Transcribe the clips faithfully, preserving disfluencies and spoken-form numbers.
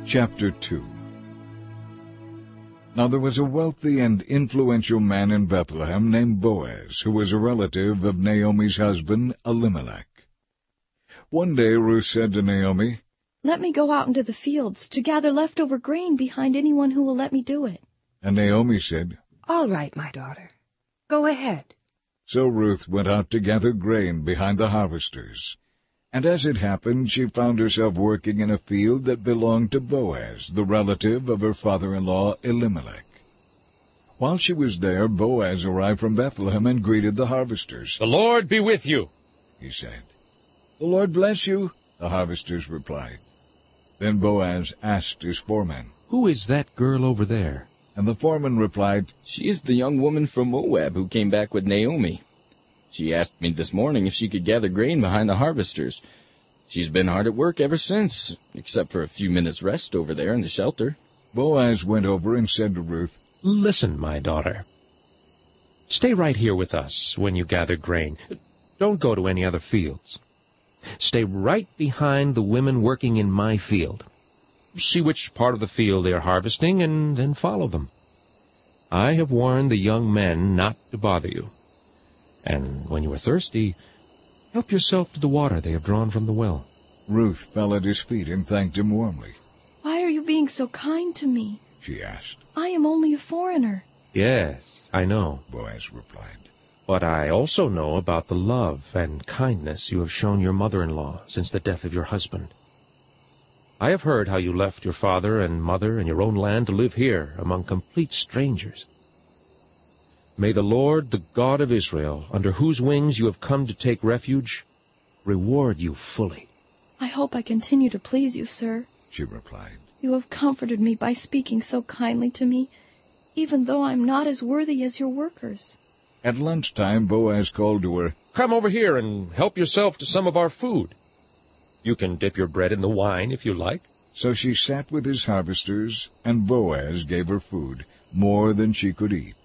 Chapter two. Now there was a wealthy and influential man in Bethlehem named Boaz, who was a relative of Naomi's husband, Elimelech. One day Ruth said to Naomi, "Let me go out into the fields to gather leftover grain behind anyone who will let me do it." And Naomi said, "All right, my daughter. Go ahead." So Ruth went out to gather grain behind the harvesters. And as it happened, she found herself working in a field that belonged to Boaz, the relative of her father-in-law Elimelech. While she was there, Boaz arrived from Bethlehem and greeted the harvesters. "The Lord be with you," he said. "The Lord bless you," the harvesters replied. Then Boaz asked his foreman, "Who is that girl over there?" And the foreman replied, "She is the young woman from Moab who came back with Naomi. She asked me this morning if she could gather grain behind the harvesters. She's been hard at work ever since, except for a few minutes' rest over there in the shelter." Boaz went over and said to Ruth, "Listen, my daughter. Stay right here with us when you gather grain. Don't go to any other fields. Stay right behind the women working in my field. See which part of the field they are harvesting, and then follow them. I have warned the young men not to bother you. And when you are thirsty, help yourself to the water they have drawn from the well." Ruth fell at his feet and thanked him warmly. "Why are you being so kind to me?" she asked. "I am only a foreigner." "Yes, I know," Boaz replied. "but I also know about the love and kindness you have shown your mother-in-law since the death of your husband. I have heard how you left your father and mother and your own land to live here among complete strangers. May the Lord, the God of Israel, under whose wings you have come to take refuge, reward you fully." "I hope I continue to please you, sir," she replied. "You have comforted me by speaking so kindly to me, even though I am not as worthy as your workers." At lunchtime, Boaz called to her, "Come over here and help yourself to some of our food. You can dip your bread in the wine if you like." So she sat with his harvesters, and Boaz gave her food, more than she could eat.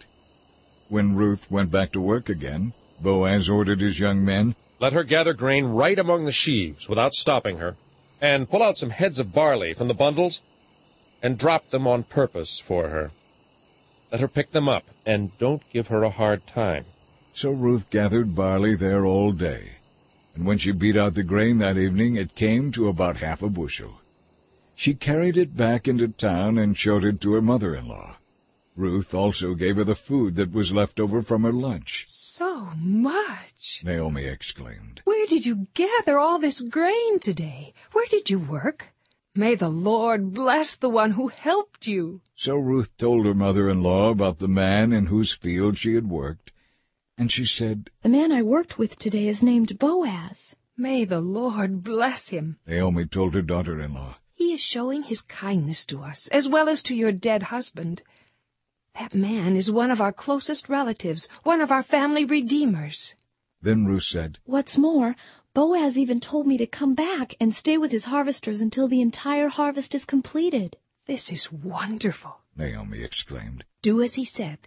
When Ruth went back to work again, Boaz ordered his young men, "Let her gather grain right among the sheaves without stopping her, and pull out some heads of barley from the bundles and drop them on purpose for her. Let her pick them up, and don't give her a hard time." So Ruth gathered barley there all day, and when she beat out the grain that evening, it came to about half a bushel. She carried it back into town and showed it to her mother-in-law. Ruth also gave her the food that was left over from her lunch. "So much!" Naomi exclaimed. "Where did you gather all this grain today? Where did you work? May the Lord bless the one who helped you." So Ruth told her mother-in-law about the man in whose field she had worked, and she said, "The man I worked with today is named Boaz." "May the Lord bless him." Naomi told her daughter-in-law. "He is showing his kindness to us, as well as to your dead husband. That man is one of our closest relatives, one of our family redeemers." Then Ruth said, "What's more, Boaz even told me to come back and stay with his harvesters until the entire harvest is completed." "This is wonderful," Naomi exclaimed. "Do as he said.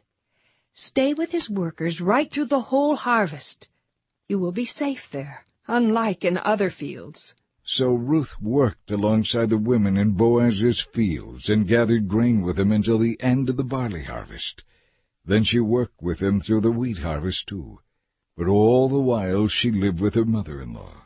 Stay with his workers right through the whole harvest. You will be safe there, unlike in other fields." So Ruth worked alongside the women in Boaz's fields and gathered grain with him until the end of the barley harvest. Then she worked with him through the wheat harvest too. But all the while she lived with her mother-in-law.